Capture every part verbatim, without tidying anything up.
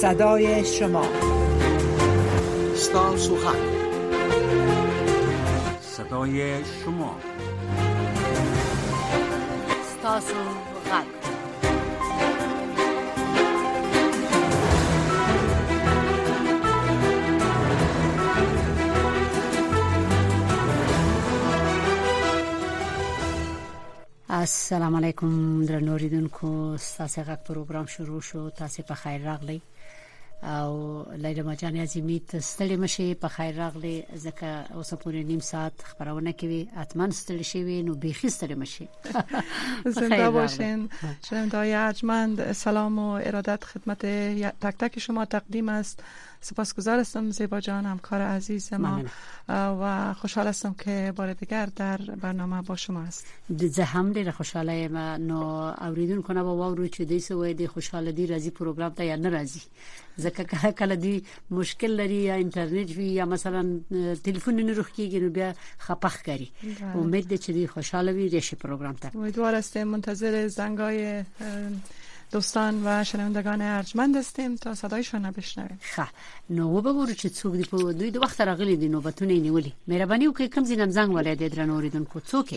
صدای شما ستاسو حق صدای شما ستاسو حق السلام علیکم درنو اوریدونکو ستاسو غږ پروګرام شروع شو. تاسو په خیر راغلی او لیلا مجانی عظیمی ستړي مشي په خیر راغلی. ځکه اوس پورې نیم ساعت خبرونه کوي اتمن ستړي شي نو بیخي ستړي مشي. زنده باشین شنونده‌های ارجمند. سلام و ارادت خدمت تک تک شما تقدیم است. سپاسگزار هستم زیبا جان همکار عزیز ما و خوشحال هستم که بار دیگر در برنامه با شما است. زه هم ډیره خوشاله یم. نو اوریدونکو نه به واورو چې د څه وای د خوشاله دی راځي پروګرام ته یا نه راځي. ځکه کله کله دی مشکل لري یا اینټرنیټ وی یا مثلا ټلیفون نه روخ کیږي نو بیا خپخ کوي. امید ده چې دی خوشاله وي ریشي پروګرام ته. امیدوار هستیم منتظر زنگای دوستان و شنوندگان ارجمند هستیم تا صدایشون بشنویم. خب نو وګورو چې څوک دی په دوی د وخت راغلي دي نوبتونه نیولي. مهرباني وکړئ کوم ځینم زنګ ولې د درنو اوریدونکو څوک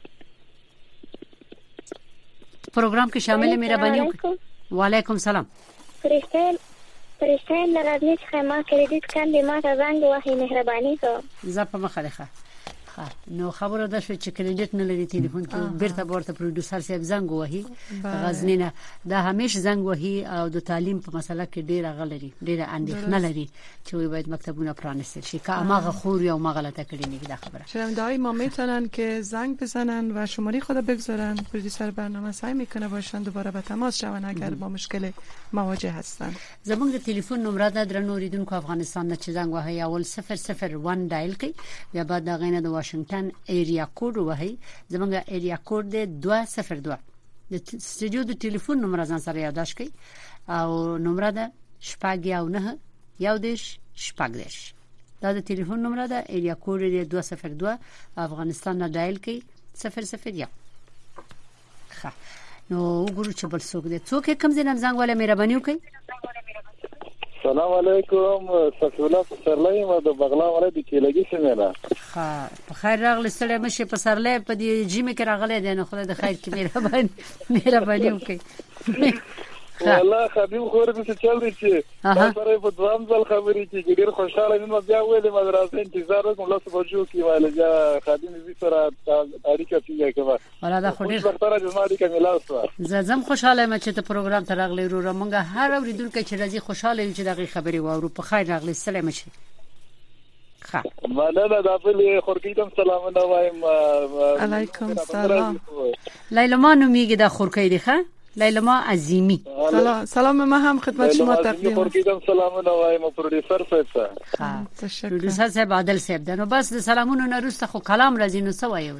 پروګرام کې شامل مهرباني وکړئ. وعلیکم سلام. فرشتین فرشتین لرادنی څخه ما کریډیټ کاندې ما ته زنګ وهي مهرباني کو. زه په مخه ده. نو خبره ده چې کریډیټ نه لري ټلیفون کې بیرته ورته پروډوسر صاحب زنګ وهي غزنینه دا همیش زنګ وهي او د تعلیم په مسله کې ډیره غلري ډیره اندېښنه لري چې وي باید مکتبونه پرانستل شي که اماغه خور یا ما غلطه کړی نه دا خبره. شنونده‌های ما میتونن که زنگ بزنن و شماره خود بگذارن. پروډوسر برنامه سعی میکنه باشن دوباره به تماس شون اگر با مشکل مواجه هستن. زموږ د ټلیفون نمبر ده درنو اوریدونکو افغانستان نه چې زنګ وهي اول صفر صفر یک ډایل کړئ یا بعد دا غینه د واشنگټن ایریا کوډ وهي. زمونږ ایریا کوډ دی دوه صفر دوه. د سټوډیو د ټلیفون نمبر ځان سره یاداش کړئ او نمبر ده شپږ یو نه یو دیش شپږ دیش. دا د ټلیفون نمبر ده ایریا کوډ دی دوه صفر دوه. افغانستان نه ډایل کړئ صفر صفر یک. ښه نو وګورو چې بل څوک دی. څوک کوم ځینم زنګ ولا مهرباني وکړئ. سلام علیکم. سفیلا سرلای ما د بغلا ولې د کېلګي سمه. ها په خیر راغلی. ستړي مشه په سرلای په دې جیمه کې راغلی دی. نو خدای د خیر کې مهرباني مهرباني وکړي. والله خدیم خور به څه چل دي چې سره په دوام ځل خبرې کې ډېر خوشاله یم. بیا ویلې مدرسې انتظار وکم لاس بجو کې وایله خدیم دې سره اړیکه پیږي کوي. ولا دا خو ډېر ډاکټر جمالي کملا سره زم خوشاله یم چې ته پروګرام ته راغلی. رو مونږه هر اوریدونکو چې راځي خوشاله یو چې دغه خبرې واورو. په خیر راغلی. سلام شي. ها مننه. دا بل خورکیدم سلام نه وایم. علیکم سلام. لیلا نومیږي دا خورکی دی. ښه لیلا عظیمی. سلام سلام ما هم خدمت شما تقدیم. خورکیدم سلام نه وایم پروډوسر صاحب. ها تشکر. پروډوسر صاحب عادل صاحب دا. نو بس د سلامونو نه وروسته خو کلام راځي نو څه وایو.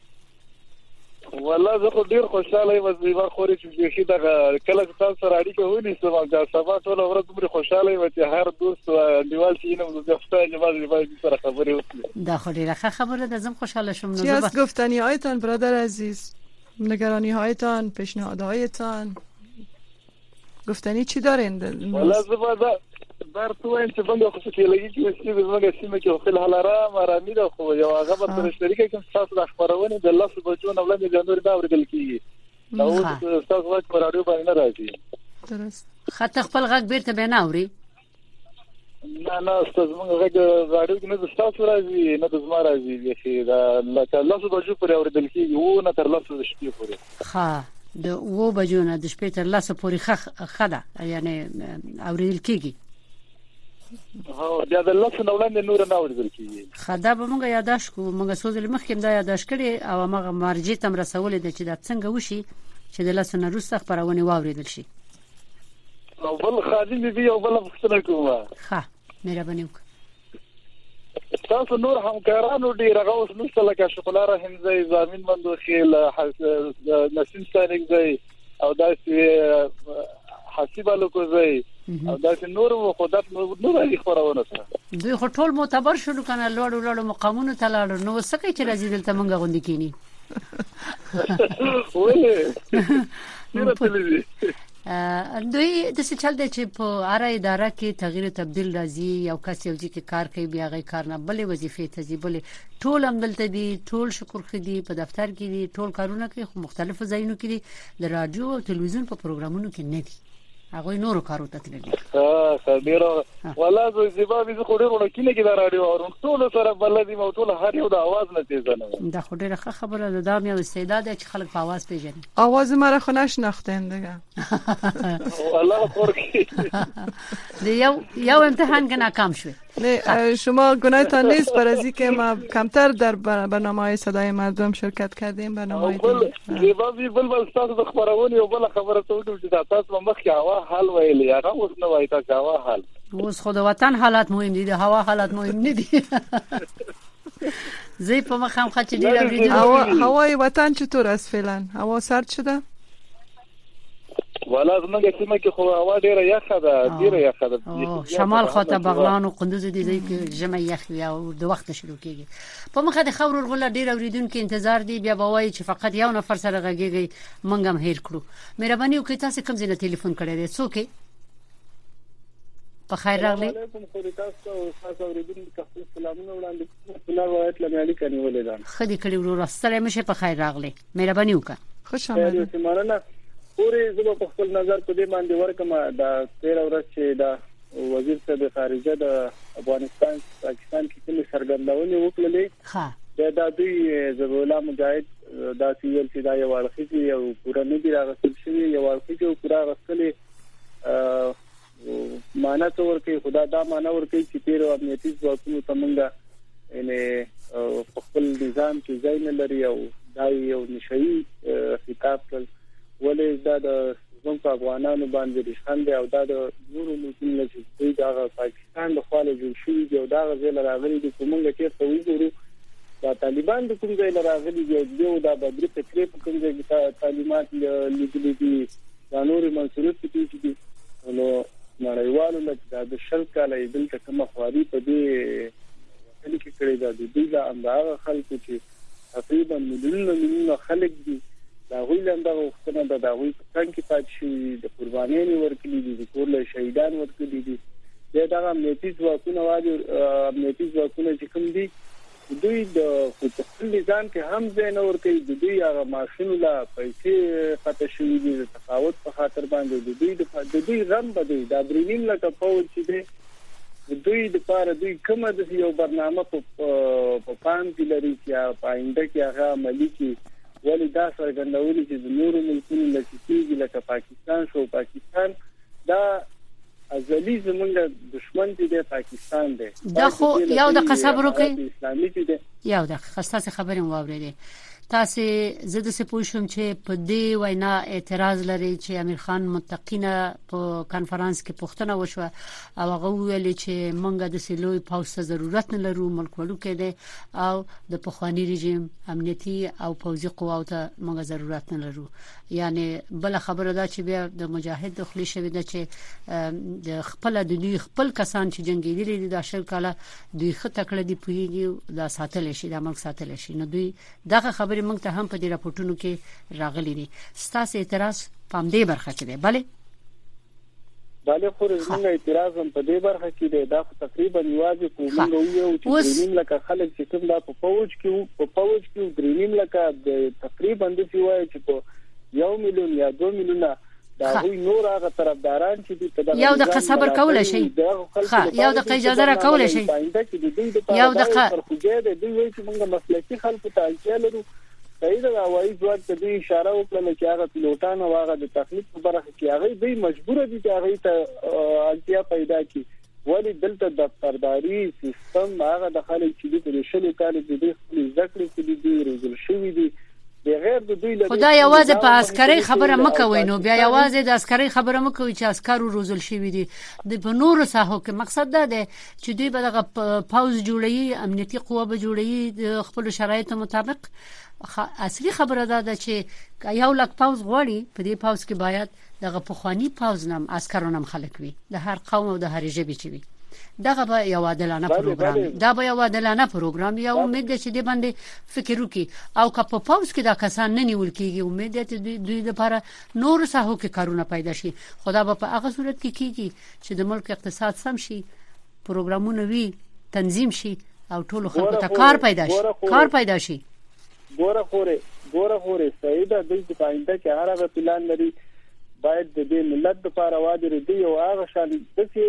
والله زه خو ډیر خوشاله یم چې ما خوري چې شي دا کله چې تاسو سره اړیکه ونیسم دا سبا ټول ورځ دومره خوشاله یم چې هر دوست او دیوال چې نو د فتاې جواب باید سره خبرې وکړي. دا خو ډیره ښه خبره ده. زم خوشاله شوم. چی از گفتنی هایتان برادر عزیز؟ نگرانی هایتان، پیشنهادهایتان گفتنی چی دارین؟ والله زما دا بر تو این چې بنده خو کې لګي چې چې زموږ سیمه کې خپل حلاره مرامي ده خو یو هغه په سره شریکه کوم تاسو د خبرونه د الله سبحانه و تعالی د جنور دا ورګل کیږي. نو تاسو وخت پر اړیو باندې راځي. درست. خاطر خپل غږ بیرته به نه اوري. نه نه تاسو موږ غږ راډیو کې نه تاسو راځي نه تاسو ما راځي چې دا الله سبحانه پر اورېدل کیږي او نه تر لاسو د شپې پورې. ها د و بجو نه د شپې تر لاسو پورې خخ خده یعنی اورېدل کیږي. ها بیا د لاسو نولند نور نه اورېدل کیږي. خدا به موږ یاداش کو. موږ سوزل مخکې دا یاداش کړي او موږ مرجع تم رسولې د چې دا څنګه وشي چې د لاسو نه روسته خبرونه واورېدل شي. او بل خادم دی او بل فکر کومه. ها مهرباني وکړه. تاسو نور همکارانو ډیر غوښ نشته لکه شکولا رحیم زئی زامین مندو خیل نسیم سارک زئی او داسې حسیب الکو زئی او داسې نور خدات نور هیڅ خبرونه نه. دوی خو ټول معتبر شول کنه لوړ لوړ مقامونو ته لاړ. نو سکه چې راځي دلته مونږ غوندي کینی. ولې؟ دوی د څه چل دی چې په هر اداره کې تغییر تبديل راځي یو کس یو ځکه کار کوي بیا غي کار نه بلې وظیفې ته ځي بلې ټول عملته دي ټول شکر خدي په دفتر کې دي ټول کارونه کوي خو مختلفو ځایونو کې دي د رادیو او تلویزیون په پروګرامونو کې نه دي هغه نورو کارو ته تللی ها سبيره والله زه زبابي زه خوري ورو کینه کې دا رادیو او ټول سره بلدي مو ټول هر یو د आवाज نه تیز نه دا خو ډیره خبره ده دا مې استعداد چې خلک په आवाज پیژني آواز مرا خو نشناختین دیگه والله خورکی یو یو امتحان که ناکام شوی نه شما گناهتان نیست برای که ما کمتر در برنامه‌های صدای مردم شرکت کردیم برنامه‌های دیگه زبابي بل بل تاسو خبرونه او بل خبره ته وکړو چې تاسو مخکې هوا حل ویلې هغه اوس نه وایي تاسو هوا حل اوس خو د وطن حالات مهم دي د هوا حالات مهم نه دي زی په مخام خاطر دی هوا هوای وطن چطور است فعلا هوا سرد شده ولا زمونږ سیمه کې خو هوا ډیره یخه ده ډیره یخه ده شمال خواته بغلان او قندوز دي ځای کې جمع یخ یا د وخت شروع کیږي په مخه د خبرو غل ډیر اوریدونکو انتظار دي بیا بوای چې فقط یو نفر سره غږیږي منګم هیر کړو مهرباني وکړئ تاسو کوم ځای ټلیفون کړی دی څوک په خیر راغلی علیکم خو تاسو تاسو اوریدونکو ته سلامونه وړاندې کوم ولایت لمعالي کني ولیدان خدي کړي ورو سره مشه په خیر راغلی مهرباني وکړه خوش آمدید مننه پوری زه په خپل نظر په دې باندې ورکم دا تیر ورځ چې دا وزیر صاحب خارجه د افغانستان پاکستان کې کوم سرګندونې وکړلې ها دا دوی زبولا مجاهد دا سیل چې دا یو ورخي یو پورا نه دی راغلی شوی یو ورخي یو پورا غسلې معنا ته ورکه خدا دا معنا ورکه چې تیر او امنیتي ځواکونو تمنګ ان خپل نظام کې ځای نه لري او دا یو نشئی خطاب کړ ولې دا د زموږ افغانانو باندې رښتند او دا د نورو ملکونو چې دا پاکستان د خاله جوړ شوی دی او دا غزل راغلي دي کومه کې څه وګورو دا طالبان د کوم ځای راغلي دي او دا بدري فکرې په کوم ځای کې تعلیمات لیدلې دي دا نور منصورات کې دي نو نړیوالو لکه د شل کاله دلته کومه خواري په دې وکړي کې کړی دا د دې د اندازه خلکو چې تقریبا مليون مليون خلک دي دا ویلم دا وختونه دا دوی څنګه پات شي د قربانیانو ورکړي دي د کورل شهیدان ورکړي دي دا د امنیتي ځواکونو واجب امنیتي ځواکونه چې کوم دي دوی د خپل نظام کې هم ځای نه ورکړي د دوی هغه ماشين لا پیسې پاتې شوی دي د تفاوت په خاطر باندې د دوی د دوی رم بده دا برینیم لکه فوج چې دي د دوی د پاره دوی کومه د یو برنامه په پام کې لري چې په آینده کې هغه عملی کې ولی دا څرګندولي چې د نورو ملکونو لکه لکه پاکستان شو پاکستان دا ازلی زمونږ دشمن دی د پاکستان دی دا خو یو د قصبرو کې اسلامي دی یو د خاصه خبرې واورېدې تاسو زده سه پوښوم چې په دې وینا اعتراض لري چې امیر خان متقینه په کانفرنس کې پوښتنه وشوه او هغه ویل چې مونږ د سلوي پاوسه ضرورت نه لرو ملک ولو کې دی او د پخوانی رژیم امنیتي او پوځي قواو ته مونږ ضرورت نه لرو یعنی بل خبره دا چې بیا د مجاهد د خلی شوی د چې د خپل د دوی خپل کسان چې جنگیدلي دي د شل کاله دوی خطه کړی دی پویږي دا ساتل شي د ملک ساتل شي نو دوی دغه خبره موږ ته هم په دې راپورټونو کې راغلي دي ستاسو اعتراض پام دې برخه کې دی bale bale خو زموږ اعتراض هم په دې برخه کې دی دا تقریبا یوازې کومه یو چې درینیم لکه خلک چې کوم دا په فوج کې په فوج کې درینیم لکه تقریبا د سیوای چې په یو میلیون یا دوه میلیونه دا وی نور هغه طرفداران چې دي یو د صبر کول شي ها یو د اجازه را کول شي یو د خرجه د دوی چې موږ مسلکي خلکو ته اړتیا لرو صحیح دا وایي ځواب ته دې اشاره وکړه چې هغه پیلوټان او هغه د تخنیک په برخه کې هغه دوی مجبور دي چې هغه ته اړتیا پیدا کړي ولی دلته د دفترداري سیستم هغه د خلک چې د شلو کال د دې خپل ذکر کې دي روزل شوی دي بغیر د دوی له خدای یوازې په عسکري خبره مکوي نو بیا یوازې د عسکري خبره مکوي چې عسکرو روزل شوی دي د په نورو ساحو کې مقصد دا دی چې دوی به دغه پاوز جوړي امنیتي قوه به جوړي د خپل شرایطو مطابق اصلي خبره دا ده چې یو لک پاوز غوړي په دې پاوز کې باید دغه پخوانی پاوز نام عسکرو نام خلک وي د هر قوم او د هر ژبې چې وي دغه به یو عادلانه پروګرام دا به یو عادلانه پروګرام یا امید چې دی باندې فکر وکي او که په پاوز کې دا کسان نه نیول کیږي امید دې دوی لپاره نور ساحو کې کارونه پیدا شي خدا به په هغه صورت کې کیږي چې د ملک اقتصاد سم شي پروګرامونه وي تنظیم شي او ټول خلکو ته کار پیدا شي کار پیدا شي ګوره خوري ګوره خوري سیدا د دې پاینده کې هر هغه پلان لري باید د دې ملت لپاره واده لري او هغه شان د چې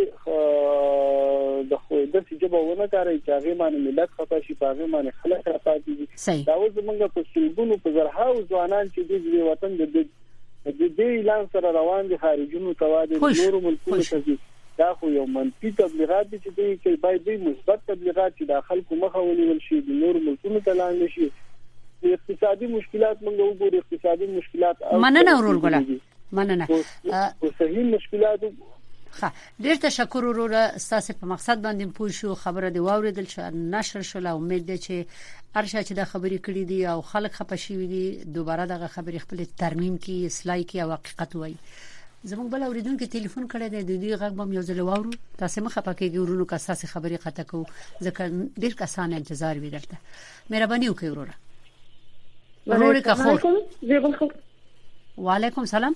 د خو د چې جوابونه کوي چې هغه باندې ملت خطا شي هغه باندې خلک راپاتې دي دا اوس موږ په سلګونو په زرهاو ځوانان چې د وطن د د دې اعلان سره روان دي خارجونو تواده نور ملکونو ته دي دا خو یو منفي تبلیغات دي چې دوی کې باید دوی مثبت تبلیغات چې داخل کومه ونیول شي د نور ملکونو ته لاندې شي اقتصادي مشکلات موږ وګورو اقتصادي مشکلات مننه ورول ګله مننه او صحیح مشکلات ښه ډیر تشکر وروره ستاسو په مقصد باندې پوه شو خبره دی واوریدل چې نشر شول امید ده چې ارشا چې دا خبرې کړې دي او خلک خپه شي دي دوباره دغه خبرې خپل ترمیم کی اصلاح کی او حقیقت وایي زموږ بل اوریدونکو ټلیفون کړی دی د دې غږ بم یو ځل واورو تاسو مخه پکې ګورونو کا اساس خبرې قطع کو ځکه ډیر کسان انتظار وی درته مهرباني وکړئ وروره وروره کا خو وعلیکم سلام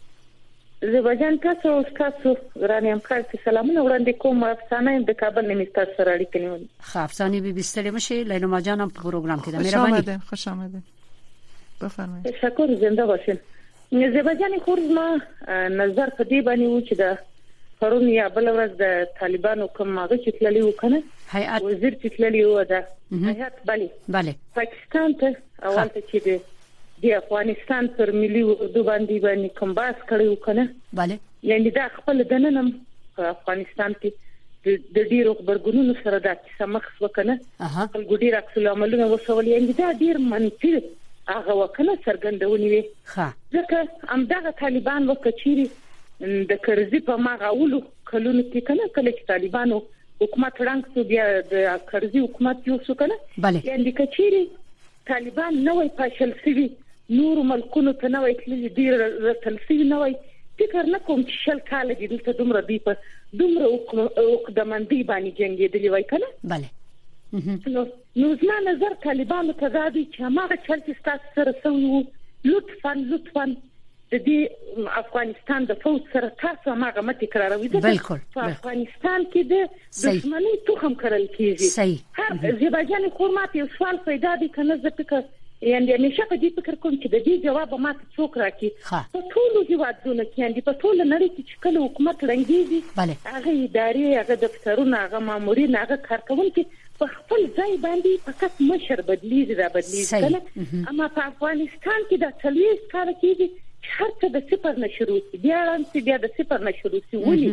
زبجان تاسو او تاسو رانیم خیر سلامونه وړاندې کوم افسانه د کابل نمیستا سره اړیکه نیولې ښه افسانه به بستلې مشه لیلا جان په پروګرام کې ده مهرباني خوش آمدید بفرمایئ تشکر زنده باشین زبجان خورزما نظر په دې باندې و چې د پرون یا بل ورځ د طالبانو کوم ماغه چې تللی وکنه هيئت وزیر چې تللی و ده هيئت bale bale پاکستان ته اول ته چې د افغانستان پر ملي اردو باندې باندې کوم باس کړی وکنه bale یعنی دا خپل دننم افغانستان کې د ډیرو خبرګونونو سره دا سمخ وکنه خپل ګډیر عکس العملونه وسول یعنی دا ډیر منفي هغه وکنه سرګندونی وي ها ځکه همدغه طالبان وکړي د کرزي په ماغاولو کلونو کې کنه کله چې طالبانو حکومت رنګ سو بیا د کرزي حکومت یو سو کنه یعنی کچيري طالبان نوې پاشل سوي نور ملکونو ته نوې کلی ډیر رسلسي نوې فکر نه کوم چې شل کال دې دلته دومره دی په دومره وکړمندي باندې جنگیدلی وای کنه bale نو نو زما نظر طالبانو ته دا دي چې هغه چل چې تاسو سره سوي لطفا لطفا د دې افغانستان د فوج سره تاسو هغه مت تکراروي د افغانستان کې د دښمنۍ توخم کړل کیږي هر ځباجان خورمات یو سوال پیدا دي کنه ځکه یعنی همیشه په دې فکر کوم چې د دې جواب ما ته څوک راکړي په ټول هیوادونو کې یعنی په ټول نړۍ کې چې کله حکومت رنګيږي هغه ادارې هغه دفترونه هغه مامورین هغه کارکونکي په خپل ځای باندې فقط مشر بدلیږي را بدلیږي کنه اما په افغانستان کې د تلويز کار کیږي هر څه د صفر نه شروع شي بیا رانسي بیا د صفر نه شروع شي ولي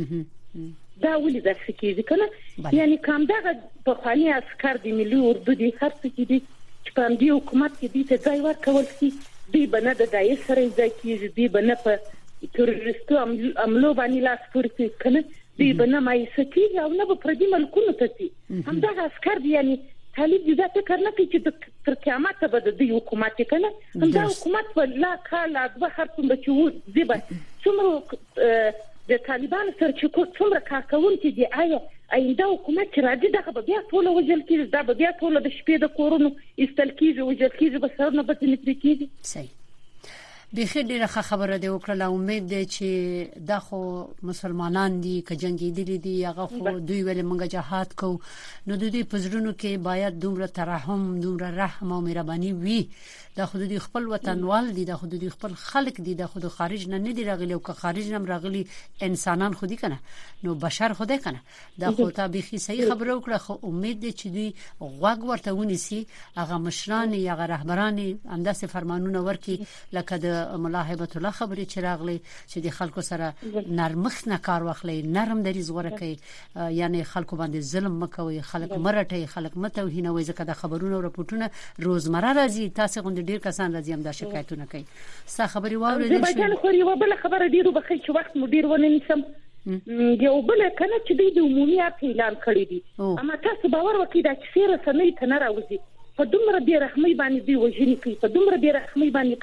دا ولي د سکیږي کنه یعنی کوم دغه په خاني عسكر د ملي اردو دي هر څه کې دي چې په دې حکومت کې دي ته ځای ورکول شي دی بنه د دای سره ځای کیږي دی بنه په تروریستو عملو باندې لاس پورته کنه دی بنه مای سکی او نه په پردي ملکونو ته دي هم دا عسكر دي یعنی طالب دې ځکه کړنه چې تر قیامت به د دې حکومت کنه هم دا حکومت ولا کاله د هرڅوم بچو دی به څومره د طالبان سره چې څومره کارکون کې دی آیا اینده حکومت راځي دغه بیا ټول وجل کې دا بیا ټول د شپې د کورونو استل کېږي وجل کېږي به سره نه بچنه کېږي صحیح بخیر ډیره خبره دی وکړه امید دی چې دا خو مسلمانان دي ک جنگي دي دي هغه خو دوی ول منګه جهاد کو نو د دې پزړونو کې باید دومره ترحم دومره رحم او مهرباني وي دا خو د خپل وطنوال دي دا خو د خپل خلق دي دا خو د خارج نه نه دي راغلي او که خارج نه راغلي انسانان خو دي کنه نو بشر خو دي کنه دا خو ته به صحیح خبره وکړه خو امید دی چې دوی غوږ ورته ونیسي هغه مشران یا رهبران انداسه فرمانونه ورکي لکه د ملاحبت الله خبرې چې راغلي چې د خلکو سره نرمخ نه کار واخلي نرم دریز غوړه کوي یعنی خلکو باندې ظلم مکوي خلک مرټي خلک متوهینه ځکه د خبرونو او راپورټونه روزمره راځي تاسو غونډه ډیر کسان راځي هم دا شکایتونه کوي سا خبري واورې د بچن خو یو بل خبره ډیرو بخې چې وخت مدیر ونه نسم یو بل کنه چې د عمومي اعلان کړی دي اما تاسو باور وکړئ دا چې سره سمې ته نه راوځي په دومره بې رحمۍ باندې دی وژنې کوي په دومره بې رحمۍ باندې کوي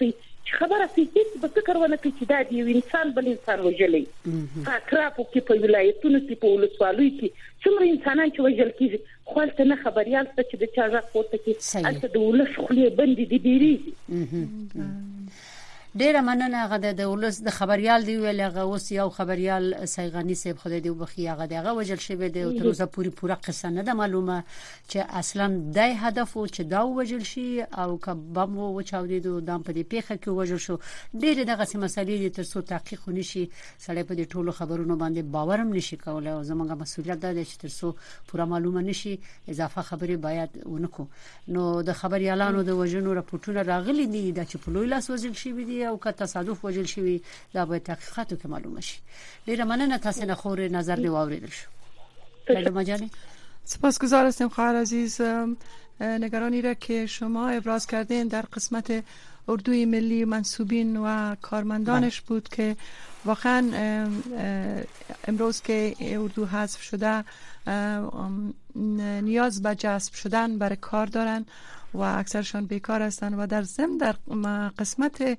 خبره هیڅ به فکر ونه کوي چې دا دی یو انسان بل انسان وژلې په اطرافو کې په ولایتونو کې په ولسوالیو کې څومره انسانان چې وژل کېږي خو هلته نه خبریال څه چې د چا غږ پورته کړي هلته د ولس خولې بندې دي ډېرېږي. ډیره مننه هغه د ولس د خبريال دی ویل هغه اوس یو خبريال سیغانی صاحب خدای دی وبخي هغه دغه وجل شوی دی او تر اوسه پوری پوره قصه نه ده معلومه چې اصلا د هدف او چې دا وجل شي او کبم او چاودید او دام په دې پیخه کې وجل شو ډیره دغه مسلې دي تر څو تحقیق ونشي سړی په دې ټولو خبرونو باندې باورم نشي کولای او زموږه مسولیت ده چې تر څو پوره معلومه نشي اضافه خبري باید ونکو. نو د خبريالانو د وجنو راپورټونه راغلي دي د چې په لوی لاس وجل شي دي او که تصادف وجل شوی دا به تحقیقاتو کې معلومه شي. ډیره مننه تاسو نه خور نظر دی واوریدل شو. لالو مجانی سپاسگزار هستم خواهر عزیز. نگرانی را که شما ابراز کردین در قسمت اردوی ملی منصوبین و کارمندانش بود که واقعا امروز که اردو حذف شده نیاز به جذب شدن برای کار دارن و اکثرشان بیکار هستند و در ضمن در قسمت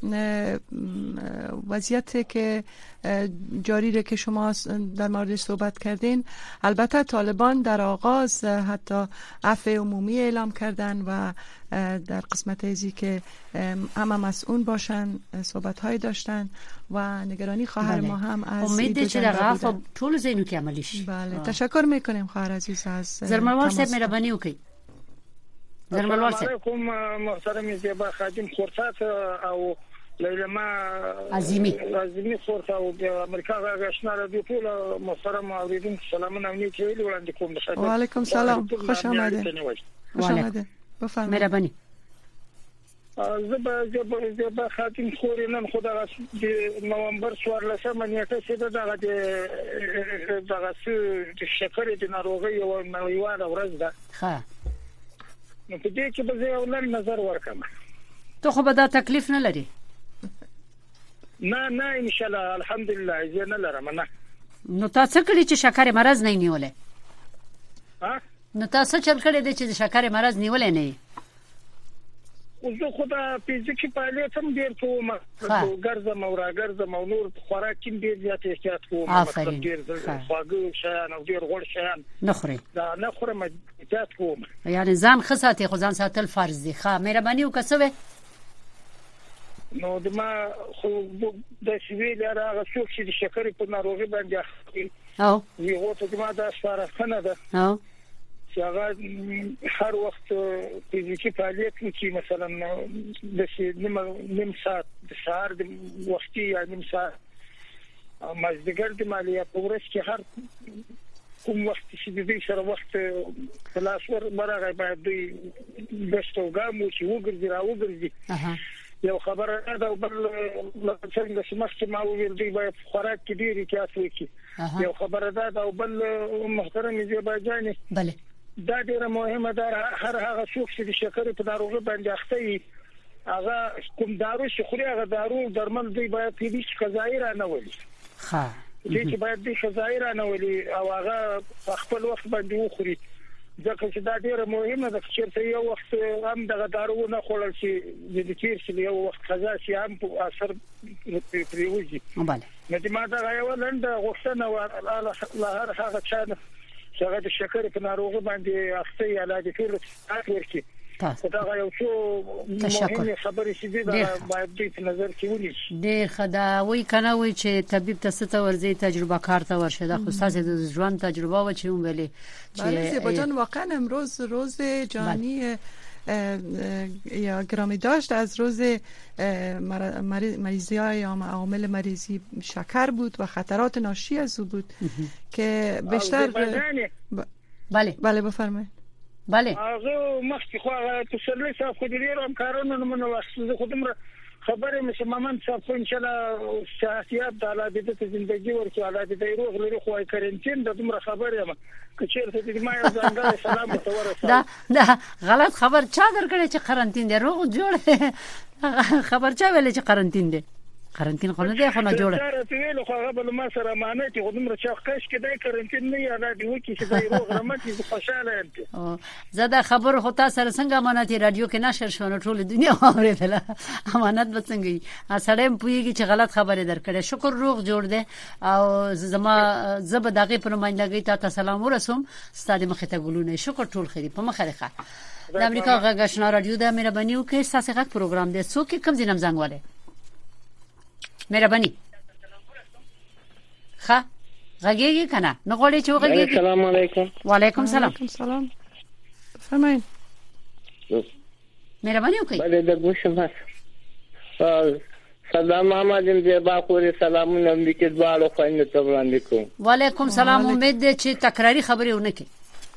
وضعیتی که جاری را که شما در موردش صحبت کردین البته طالبان در آغاز حتی عفو عمومی اعلام کردن و در قسمت ازی که همه مسئول باشن صحبت های داشتن و نگرانی خواهر ما هم از امید چې د عفو ټول زینو کې عملی شي. بله تشکر میکنیم خواهر عزیز از زرملوال صاحب مهرباني وکړئ. زرملوال صاحب السلام علیکم محترم زیبا خادم خورسات او لیلما عظیمی عظیمی خورسات او امریکا غاښنا را دی ټول محترم اوریدونکو سلامونه امنیت ویل وړاندې کوم. و علیکم سلام خوش آمده. خوش آمده بفرمایئ. مهرباني. زبا زبا زبا خاتم خوري نن خدا د نومبر څوارلسمه نیټه چې دغه د دغه څه شکر د ناروغي او نړیواله ورځ ده. ها نو په دې کې به زه یو نظر ورکم. ته خو به دا تکلیف نه لري؟ نه نه ان شاء الله الحمدلله زه نه لرم. نه نو تاسو کړی چې شکر مرز نه نیولې؟ ها نو تاسو چل کړی دی چې شکر مرز نیولې نه؟ زه خدا فزیکی فعالیت هم ډیر کوم. ګرځم او راګرځم او نور خوراک کې ډیر زیات احتیاط کوم. آفرین. ډیر خواږه شیان او ډیر غوړ شیان نه خوري. دا نه خورم احتیاط کوم. یعنی ځان خصاتې خو ځان ساتل فرض دي. ښه مهرباني وکړئ. نو د ما خو د سویل راغ څوک چې د شکر په ناروغي باندې اخلي او یو ته ما دا سپارښتنه ده او چې هغه هر وخت فزیکی فعالیت کوي مثلا د نیم ساعت د سهار د وختي یا نیم ساعت مازدیګر د مالیه په ورځ کې هر کوم وخت چې د دې سره وخت خلاص ور مرغه باید د بشتوګامو چې وګرځي را وګرځي یو خبره ده بل څنګه چې مخکې ما ویل دی باید خوراک کې ډیر احتیاط وکړي. یو خبره ده او بل محترم زیبا جانې بله دا ډیره مهمه ده هر هغه څوک چې د شکر په ناروغي باندې اخته وي هغه کوم دارو چې خوري هغه دارو درمل دی باید په دې قضایي را نه ولي. ها دې چې باید دې قضایي را نه ولي او هغه خپل وخت باندې وخوري ځکه چې دا ډیره مهمه ده چې یو وخت هم دغه دارو نه خورل شي د تیر شي یو وخت قضا شي هم په اثر پریوزي. بله نو دې ما دا یو لنډ غوښتنه و هر هغه چا چې هغه د شکر په ناروغي باندې اخته یا علاج ټول ورکړي. دا یو څو مهمه خبرې چې دا باید دې نظر کې ونیسي. ډېر خدا وی کنه وی چې طبيب تاسو ته ورځي تجربه کار ته ورشه دا خو تاسو د ژوند تجربه و چې اون ویلي بله زیبا جان واقعا امروز روز جهانی یا گرامی داشت از روز مریضی های یا عوامل مریضی شکر بود و خطرات ناشی از او بود که بیشتر بله بله بفرمایید. بله هغه مخکې خو هغه تسلی صاحب خو دې هم کارونه نه منو واسه خو دمر خبره مې سممن صاحب ان شاء الله سیاست د علاوه د ژوندۍ ورته علاوه د روغ لري خو کارنټین د دمر خبره ما کچېرته دې ما یو ځانګړی سلام متورسه دا دا غلط خبر چا درکړي چې قرنټین دی روغ جوړ خبر چا ویل چې قرنټین دی قرنټین خو نه دی خو نه جوړه دا ته ویل خو هغه بل ما سره معنی ته خودم را چا قش کې دای قرنټین نه یا دی وکی چې دای روغ رمتي خوشاله یم زدا خبر خو تاسو سره څنګه امانت رادیو کې نشر شونه ټول دنیا اوریدله امانت به څنګه سړی پویږي چې غلط خبره درکړي شکر روغ جوړ دی او زما زب دغه په نمائندګۍ ته سلام ورسوم ستاسو مخ ته ګلونه شکر ټول خیری په مخه ښه د امریکا غږ آشنا رادیو د مهرباني وکړئ تاسو غږ پروګرام دی څوک کوم ځینم زنګ والے مهرباني ښه غږیږي کنه نو غوړې چې غږیږي السلام علیکم وعلیکم سلام وعلیکم سلام فرمایئ مهرباني وکړئ بله د ګوشم سلام محمد زیبا پوری سلامونه لیکي دواړو خويندو ته وړاندې کوم وعلیکم سلام امید ده چې تکراری خبرې ونه کې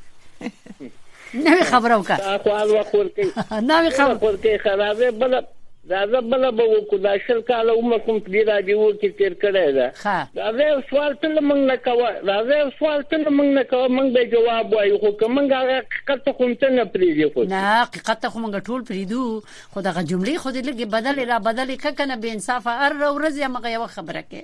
نوې خبره وکړه تاسو حال وکړ کې نوې خبره کې خرابې بل دا بل به وکړو دا شل کال عمر کوم دې راځي چې تیر کړی دا دا سوال ته موږ نه کوو دا سوال ته موږ نه کوو موږ به جواب وایو خو کومه حقیقت خو ته نه پریږي خو نه حقیقت خو موږ ټول پریدو خو دا جملې خو دې لګي بدل را بدل ک کنه به انصاف هر ورځ یې یو خبره کې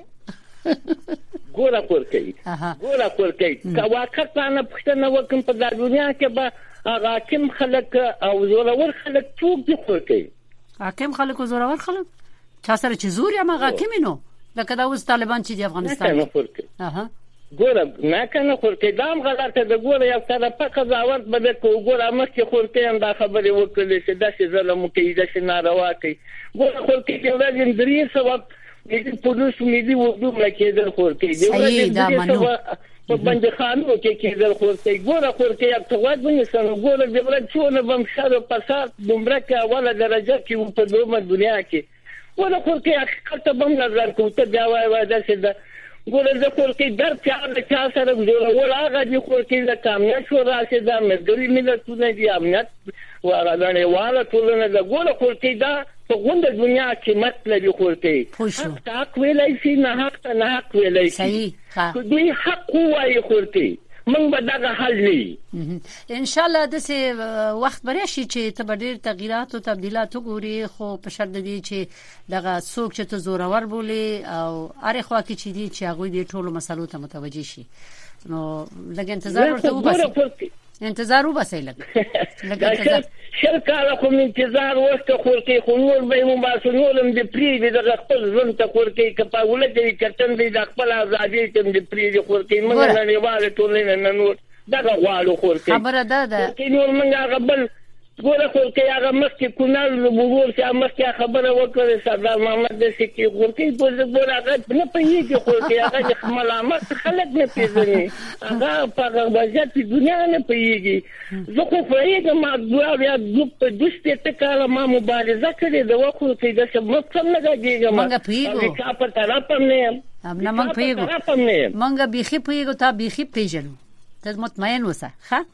ګوره کور کوي ګوره کور کوي کا واقعا نه پښتنه وکم په دنیا کې به هغه کوم خلک او زورور خلک څوک دي خور کوي حاکم خلک زورور خلک چا سره چې زور یا ما حاکم نو لکه دا اوس طالبان چې د افغانستان اها ګوره نه کنه خور کوي دا هم غلطه ده ګوره یو سره په قضاوت بده کو ګوره مخکې خور کوي هم دا خبرې وکړلې چې دا چې ظلم کوي دا چې ناروا کوي ګوره خور کوي چې ورځ درې سبب دې پولیس ملي وګړو مکه د خور کوي صحیح دا منو په باندې خانو کې کېدل خور کوي ګوره خور کوي ته وځي نه سره ګوره د ورځ څونه بم شاده پسات دومره کې اوله درجه کې په دومره دنیا کې ګوره خور کوي حقیقت بم نظر کوته بیا وای وای دا چې دا ګوره د خور کوي در چا چا سره ګوره ول هغه دي خور کوي د کامیاب شو راشه دا مګری ملتونه دي امنیت ورغلنه والا ټولنه د ګوره خور کوي دا په غونډه دنیا کې مطلب خور کوي حق ویلای شي نه حق نه حق ویلای شي صحیح ها دوی حق وایي خور کوي موږ به دغه حل نه ان شاء الله د څه وخت بری شي چې ته ډېر تغیرات او تبديلات وګوري خو په شرط دی چې دغه څوک چې ته زورور بولی او اره خوا کې چې دی چې هغه دې ټولو مسلو ته متوجي شي نو لږ انتظار ورته وباسي انتظار وباسي لږ لږ انتظار شل کاله کوم انتظار وسته خور کوي خو نور به مو باسنولم د پری د خپل ژوند ته خور کوي کپا ولته کتن دی د خپل ازادي ته د پری خور کوي موږ نه نیواله ټولنه نه نور دغه غواړو خور کوي خبره ده ده کې نور موږ غبل ګوره خور کوي هغه مخکې کونال وګور چې مخکې خبره وکړه سردار محمد د سکی خور کوي په ګوره هغه نه پېږي خور کوي هغه ملامت خلک نه پیژني هغه په وضعیت دنیا نه پېږي زه خو فرېږم ما دوه بیا په دوستي ټکاله ما مبارزه کړې د وخت کې د سبب څنګه لګېږم موږ پیږو کا په طرف هم نه هم نه موږ پیږو موږ بيخي پیږو تا بيخي پیژنو ته مطمئن اوسه ښه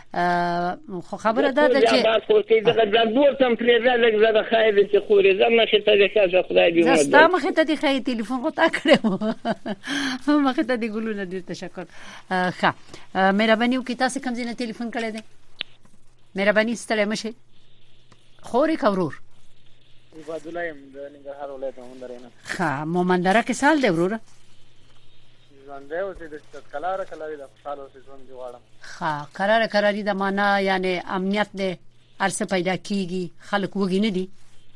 خو خبره ده چې دا خو کې دا د دوه تم پرېږه لږ زړه خایې چې خوري زما چې ته ښه خدای دې زه ستا مخې ته دې خای ټلیفون غوتا کړم مخې ته دې ګلونه ډېر تشکر ښه مهرباني وکړئ تاسو کوم ځای نه ټلیفون کړی دی مهرباني ستړی مشه خوري کورور عباد الله يم د ننګرهار ولایت مومندره نه ښه مومندره کې سال دی وروره ژوند او د تکلار کلاوی د خوشاله ژوند دی واړم ها قرار قراری د معنا یعنی امنیت دې ارسه پیدا کیږي خلک وګی نه دي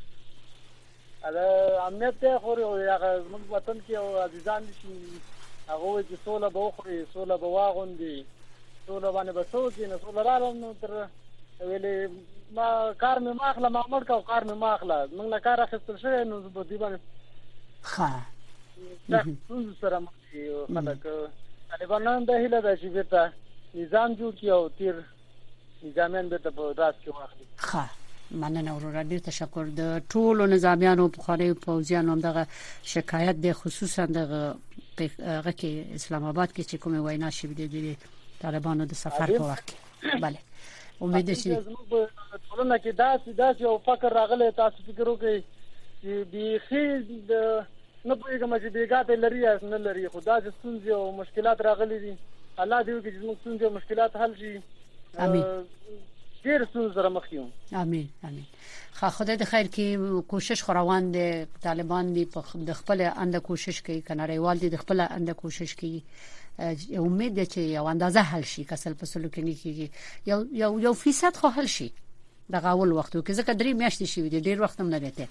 ا امنیت ته خوري هغه موږ وطن کې او عزیزان شي هغه چې سوله به خوري سوله به واغوندي سوله باندې به سوځي نه سوله رالم نو تر ویلې ما کار مې ماخله ما مړ کا کار مې ماخله موږ نه کار اخیستل شوی نو په دې باندې ها دا څه سره مخکې خلک طالبانان د هیله د چې بیرته نظام جوړ کیو تیر نظامیان به په راس کې واخلي ښه مننه وروره ډیر تشکر د ټولو نظامیانو په خوري پوځیانو هم دغه شکایت د خصوصا دغه هغه کې اسلام آباد کې چې کومه وینا شي د طالبانو د سفر په وخت بله امید شي ټولنه کې داسې داسې او فکر راغلی تاسو فکر وکړئ چې بيخي د نه پوهېږم چې بیګا ته لري یا نه لري خو دا چې ستونزې او مشکلات راغلي دي الله دې وکړي چې موږ ستونزې او مشکلات حل شي ډیر څه سره مخ یو. امين امين. خا خدای د خیر کې کوشش خروان دي طالبان دي په د خپل انده کوشش کوي کناړیوال دي د خپل انده کوشش کوي. امید ده چې یو اندازه حل شي کسل په سلو کې نه کیږي یو یو یو فیصد خو حل شي دغه اول وختو کې ځکه درې میاشتې شي دي ډیر وخت هم نه لته.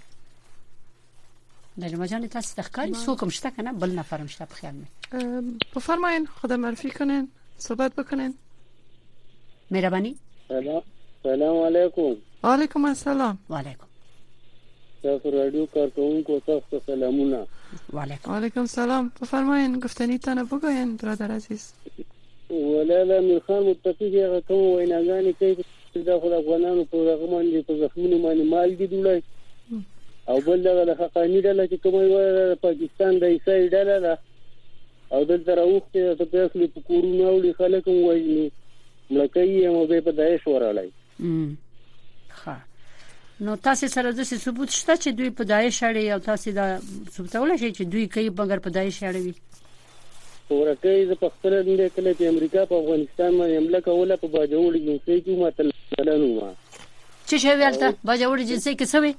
دلما جان تاسو تخکاری سوکم شته کنه بل نفرم شته په خیال می بفرمایین خدا معرفی کنین صحبت بکنین. مهربانی. سلام سلام علیکم. وعلیکم السلام. وعلیکم. تاسو رادیو کارکونکو تاسو سلامونه. وعلیکم. وعلیکم سلام. بفرمایین گفتنیتونه بگوین برادر عزیز. ولاله میخوان متفقه کوم ویناګانی کوي چې د افغانانو په رغمن په زخمونو باندې مالګي دولای او بل دغه حقانی ډله چې کومه و پاکستان د عیسای ډله ده او دلته راوخته ته په اصلي په کورونو او خلک وایي ملکې مو به په دایښ ورالای. ښه نو تاسو سره د ثبوت شته چې دوی په دایښ اړې او تاسو دا ثبوتول شي چې دوی کوي مګر په دایښ اړې وي. ورکه ز په خپل د کله چې امریکا په افغانستان باندې حمله کوله په باجوړ جنسي کې ماتل کلنو ما چې شی ولته باجوړ جنسي کې څه وي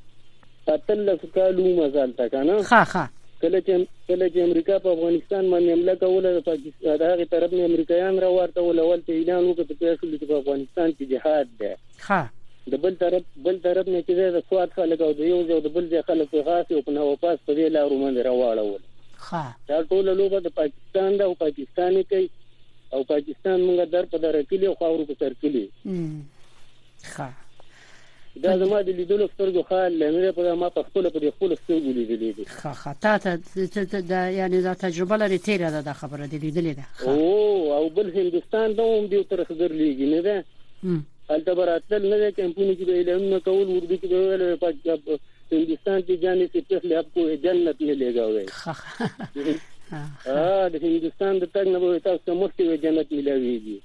اتل کالو مزال تا کنه. ها ها کله چې کله چې امریکا په افغانستان باندې حمله کوله د پاکستان دغه طرف نه امریکایان را ورته ول ته اعلان وکړ چې اصل په افغانستان کې جهاد ده. ها د بل طرف بل طرف نه چې د سواد خلک او د یو ځای د بل ځای خلک په خاص او په نو پاس په دې لارو باندې راوړل. ها دا ټول لوبه د پاکستان د او پاکستاني کوي او پاکستان موږ در په در کې له خاورو په سر کې. ها دا زما د لیدلو سترګو خال نه په ما په خپل په خپل سترګو لیدلې دي. ښه ښه تا ته د یعنی دا تجربه لري تیره ده د خبره دی لیدلې ده. او او بل هندستان ته هم دی تر خبر لیږي نه ده. البته براتل نه ده کمپونی کې به اعلان کول ورته کې ویل په هندستان کې جانې چې په خپل کو جنت نه لګاوي. ها د هندستان د تګ نه به تاسو مخکې جنت ملويږي.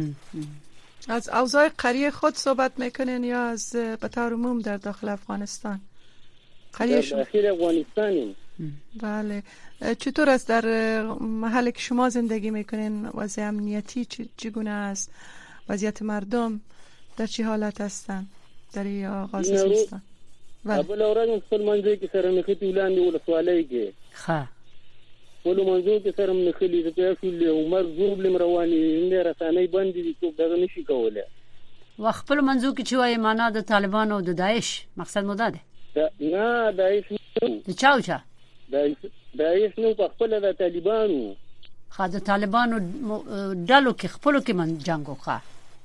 از اوضاع قریه خود صحبت میکنین یا از به طور عموم در داخل افغانستان؟ قریه شما داخل افغانستان. بله چطور است در محلی که شما زندگی میکنین؟ وضع امنیتی چگونه است؟ وضعیت مردم در چه حالت هستند در آغاز سیستان؟ بله اول اوران خپل منځ کې سره مخې ولاندې ولسوالۍ کې ښه ولو منځو کې سره مخلي د تاسو عمر زوب لمرواني نه رسانې باندې دي څوک دغه نشي کولای. وخپل منځو کې چې وایي معنا د طالبان او د داعش مقصد مو ده نه داعش د چاو چا داعش نو په خپل د طالبانو خا د طالبانو ډلو کې خپل کې من جنگو ښه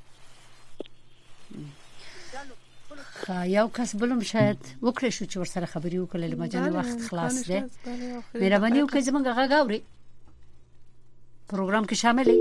خا یو کس بلوم شاید وکړې شو چې ورسره خبرې وکړلې مجانه وخت خلاص دی. مهرباني وکړئ زموږ غږ اورئ پروګرام کې شامل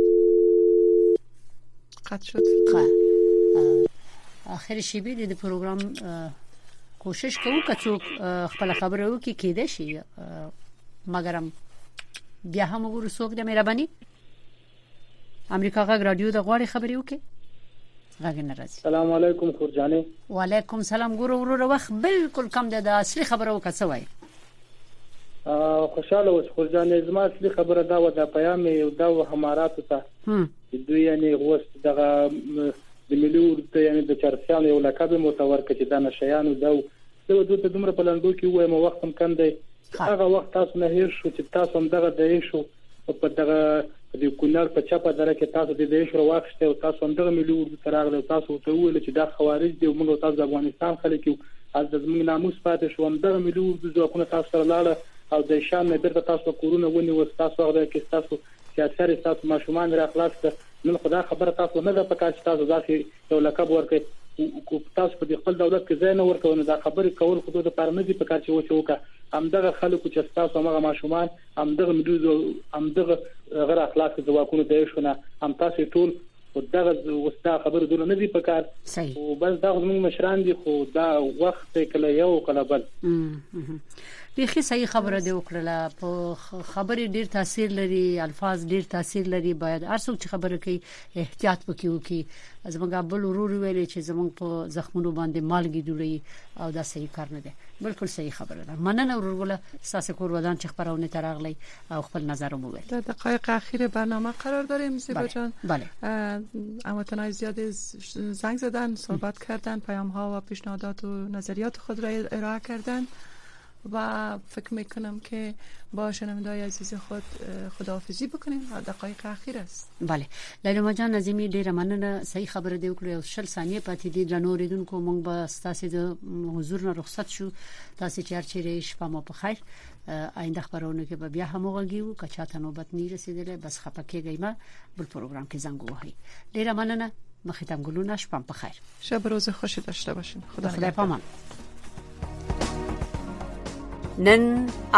قطع شد. ښه اخر شی به د پروګرام کوشش کوو که څوک خپل خبره وکړي کېده شي مګرم بیا هم وګورو څوک د مهرباني امریکا غږ رادیو د غواړي خبرې وکړي. السلام علیکم خورجانه. وعلیکم سلام. ګورو ورو وخت بالکل کم ده د اصلي خبره وکڅوي. ا خوشاله اوس خورجانه زما اصلي خبره دا و د پیام یو دا و هماراتو ته دوی یعنی غوست دغه د ملي ورته یعنی د چرسیان یو لقب متور کړي دا نشيانو دا د دوی ته دومره پلانډو کې وای مو وخت هم کم دی هغه وخت تاسو نه هیر شو چې تاسو هم دغه د شو په دغه د کونړ په چپه دره کې تاسو د دې شو واخښته او تاسو هم دغه ملي ورته تراغله تاسو ته ویل چې دا خوارج دی موږ تاسو د افغانستان خلک یو از زموږ ناموس پاتې شو هم دغه ملي ورته ځواکونه تاسو سره لاله او د شام نه بیرته تاسو کورونه ونی و تاسو هغه کې تاسو سیاسي تاسو ماشومان را خلاص کړ نن خدا خبره تاسو نه ده پکار چې تاسو ځکه یو لقب ورکړي کو تاسو په خپل دولت کې ځای نه ورکونه دا خبرې کول خو د پاره نه دي پکار چې و چې همدغه خلکو چې تاسو هغه ماشومان همدغه مدوز همدغه غیر اخلاق ځواکونه د شونه هم تاسو ټول دغه وستا خبره دونه نه دي پکار او بس دا موږ مشران دي خو دا وخت کله یو کله بل بیخي صحیح خبره دی وکړه په خبرې ډیر تاثیر لري الفاظ ډیر تاثیر لري باید ارڅو چې خبره کوي احتیاط وکړي وکي زموږ بل ورور ویلي چې زموږ په زخمونو باندې مالګي دوړي او دا صحیح کار نه دی. بالکل صحیح خبره ده. مننه ورغله ساس کور ودان چې خبرونه تراغلی او خپل نظر مو ویل. در دقایق اخیر برنامه قرار داریم زیبا جان. بله. هموطنان زیاد زنگ زدن، صحبت کردن، پیام ها و پیشنهادات و نظریات خود را ارائه کردن و فکر میکنم که با شنونده‌های عزیز خود خداحافظی بکنیم. دقایق اخیر است. بله. لیلا جان نظیمی ډیره مننه. صحیح خبره دی وکړو. شل ثانیه پاتې دي د نوریدونکو مونږ به ستاسو د حضور نه رخصت شو. تاسو چې هرچیرې شپه مو په خیر. آینده خبرونه کې به بیا هم وغږیو که چاته نوبت نه رسیدله بس خپکیږئ ما بل پروګرام کې زنګ وهي. ډیره مننه. مخیتم ګلونه شپه په خیر. شب روز خوشی داشته باشین. خدا خدای پامان. نن